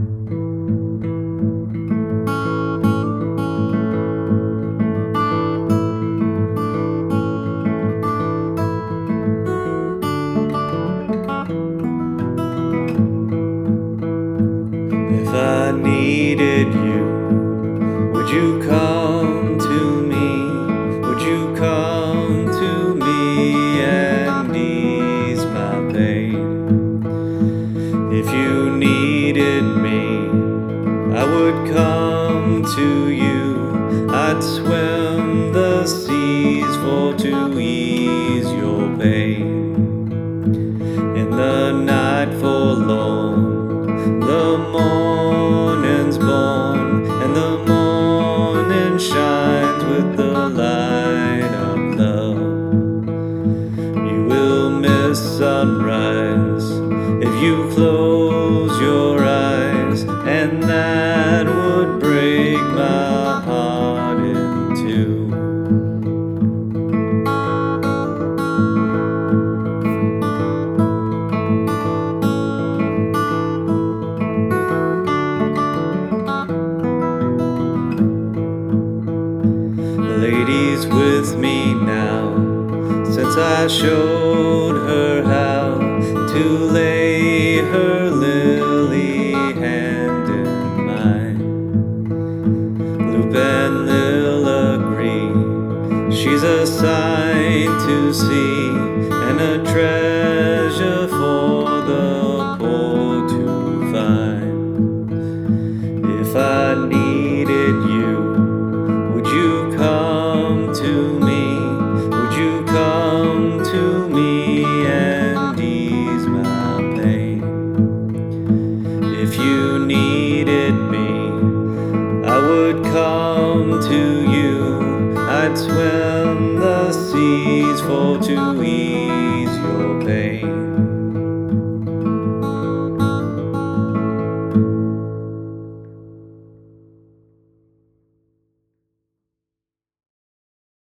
If I needed you, would you come to me? Would you come to me and ease my pain? If you needed me, I would come to you. I'd swim the seas for to ease your pain. In the night forlorn, the morning's born, and the morning shines with the light of love. You will miss sunrise if you close your eyes, and that would break my heart in two. The lady's with me now, since I showed her how to lay her lily hand in mine. Loop and Lil agree, she's a sight to see, and a treasure for the poor to find. If I needed you, would you come to me? Would you come to me and ease my pain? If you needed me, I would come to you. I'd swim the seas for to ease